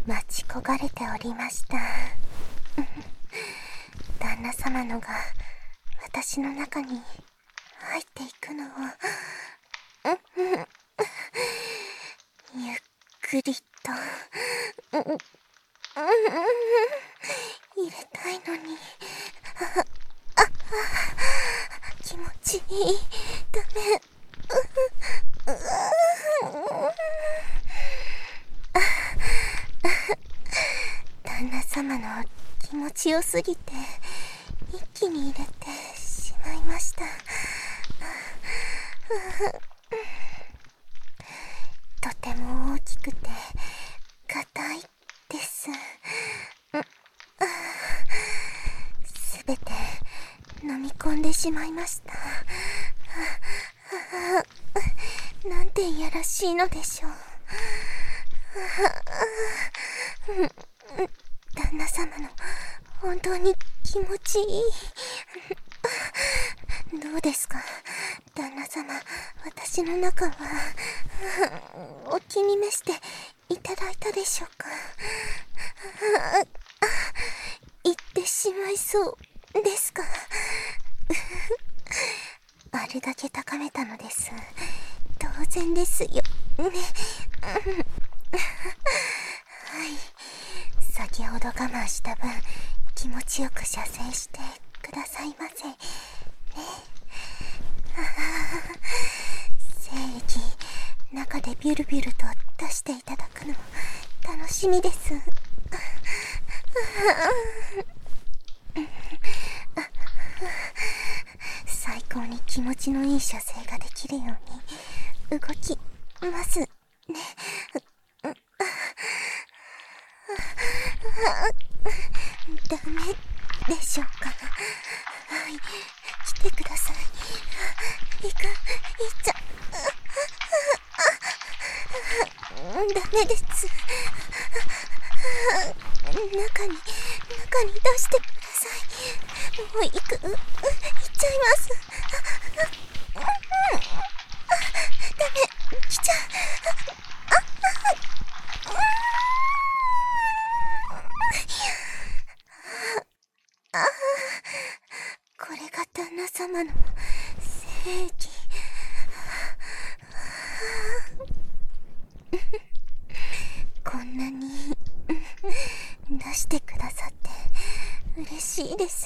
待ち焦がれておりました。旦那様のが私の中に入っていくのをゆっくりと入れたいのに、気持ちいい。ダメ。旦那様の気持ちよすぎて一気に入れてしまいました。とても大きくて硬いです。すべて飲み込んでしまいました。なんていやらしいのでしょう。旦那様の本当に気持ちいい。どうですか、旦那様。私の中はお気に召していただいたでしょうか。言ってしまいそうですか。あれだけ高めたのです。当然ですよね。はい、先ほど我慢した分気持ちよく射精してくださいませね。精液中でビュルビュルと出していただくの楽しみです。最高に気持ちのいい射精ができるように動きますね。ダメでしょうか。はい、来てください。行っちゃダメです。中に出してください。もう行っちゃいます。ダメ、来ちゃう。これが旦那様の精液。こんなに出してくださって嬉しいです。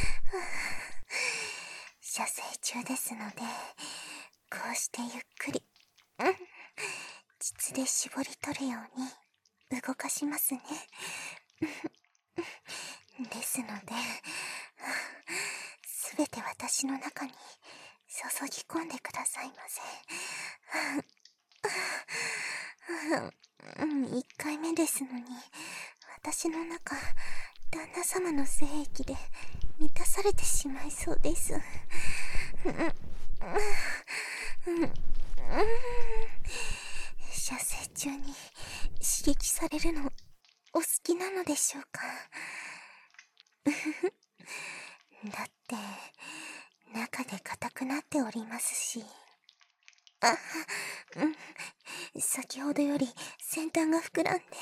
射精中ですので、こうしてゆっくり膣で絞り取るように動かしますね。ですので、すべて私の中に注ぎ込んでくださいませ。1回目ですのに、私の中、旦那様の精液で満たされてしまいそうです。射精中に刺激されるのお好きなのでしょうか。だって中で硬くなっておりますし。先ほどより先端が膨らんで、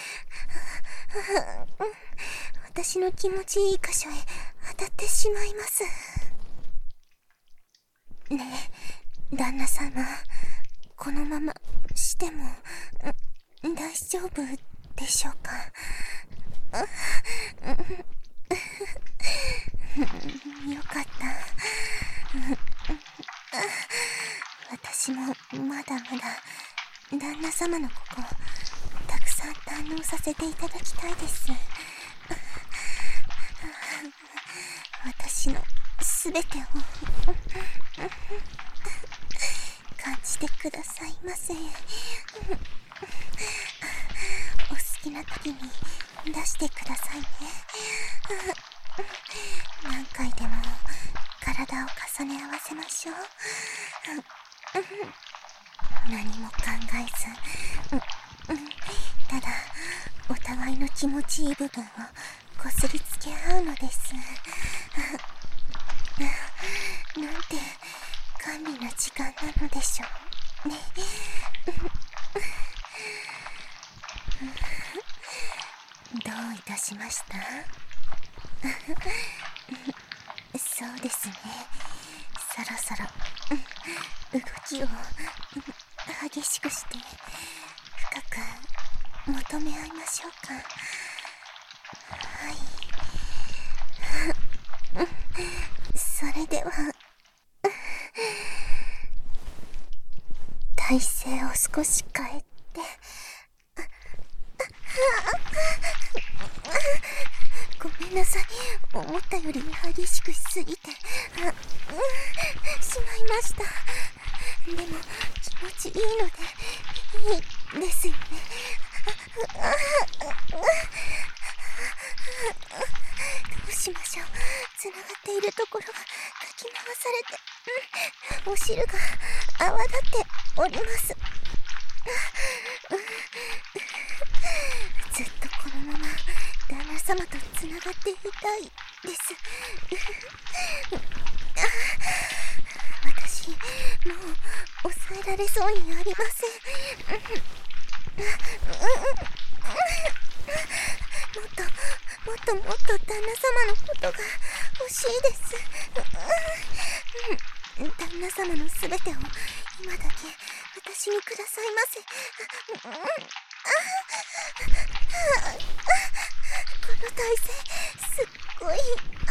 私の気持ちいい箇所へ当たってしまいます。ねえ、旦那様、このまましても大丈夫でしょうか。よかった。私もまだまだ旦那様のここたくさん堪能させていただきたいです。私のすべてを感じてくださいませ。お好きな時に出してくださいね。何回でも体を重ね合わせましょう。何も考えず、ただお互いの気持ちいい部分をこすりつけ合うのです。なんて甘美な時間なのでしょうね。 どういたしました？そうですね。そろそろ動きを激しくして深く求め合いましょうか。はい。それでは体勢を少し変えて、ごめんなさい。思ったより激しくしすぎてしまいました。でも気持ちいいのでいいですよね。どうしましょう。つながっているところがかき回されて、お汁が泡立っております。ずっとこのまま旦那様とつながっていたいです。私、もう抑えられそうにありません。もっと旦那様のことが欲しいです。旦那様のすべてを今だけ私にくださいませ。この体勢すっごい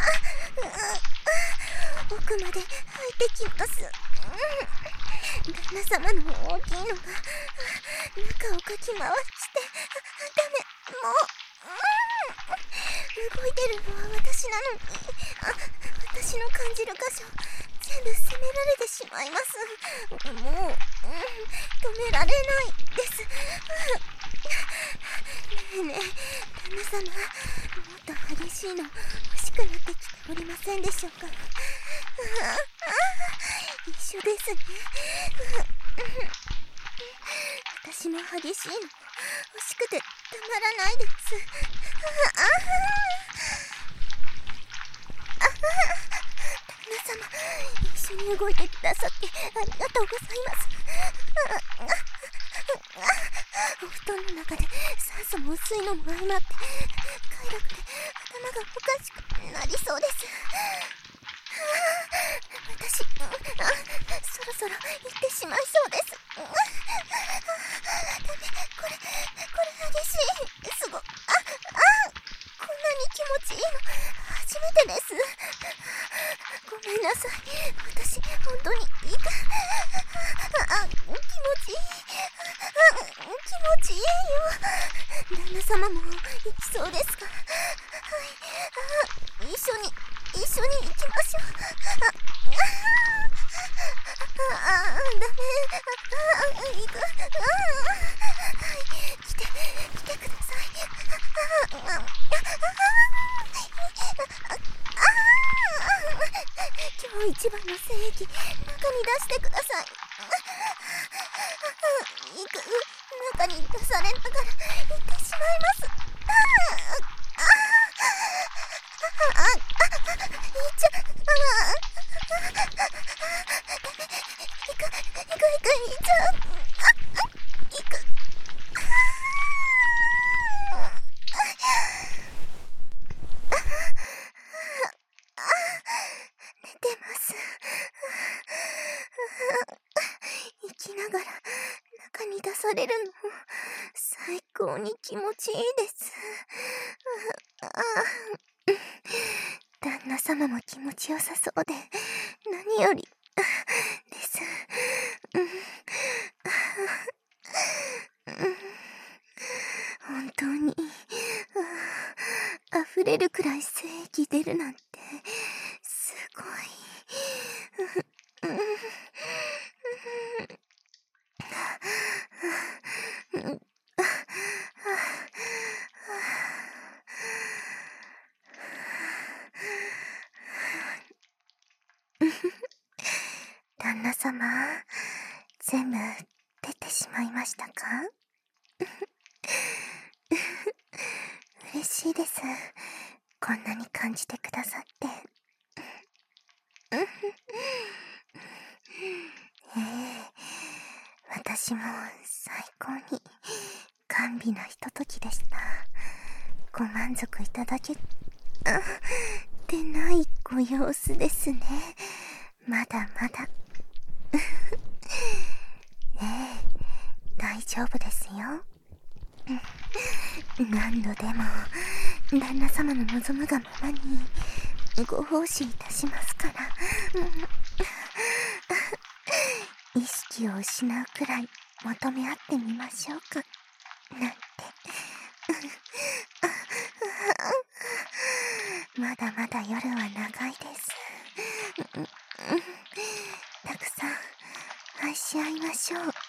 奥まで入ってきます。旦那様の大きいのが中をかき回して、ダメ、もう動いてるのは私なのに、私の感じる箇所全部責められてしまいます。もう止められないです。ねえねえ、旦那様、もっと激しいの欲しくなってきておりませんでしょうか？一緒ですね。私も激しいの欲しくてたまらないです。旦那様、一緒に動いてくださってありがとうございます。お布団の中で酸素も薄いのも相まって快楽で頭がおかしくなりそうです。私、そろそろ行ってしまいそうです。ダメ、これ激しい。すご、こんなに気持ちいいの初めてです。ごめんなさい。私、本当に気持ちいい。気持ちいいよ。旦那様も行きそうですか？はい。一緒に行きましょう。ダメ。行く。はい。来てください。今日一番の精液、中に出してください。行く。中に出されながら行ってしまいます。生きながら中に出されるの最高に気持ちいいです。旦那様も気持ちよさそうで何よりです。本当に溢れるくらい精液出るなんてすごい。旦那様、全部出てしまいましたか？嬉しいです。こんなに感じてくださって。私も最高に甘美なひとときでした。 ご満足いただけてないご様子ですね。まだまだ。ええ、大丈夫ですよ。何度でも旦那様の望むがままにご奉仕いたしますから。意識を失うくらい求め合ってみましょうかなんて。まだまだ夜は長いです。たくさん愛し合いましょう。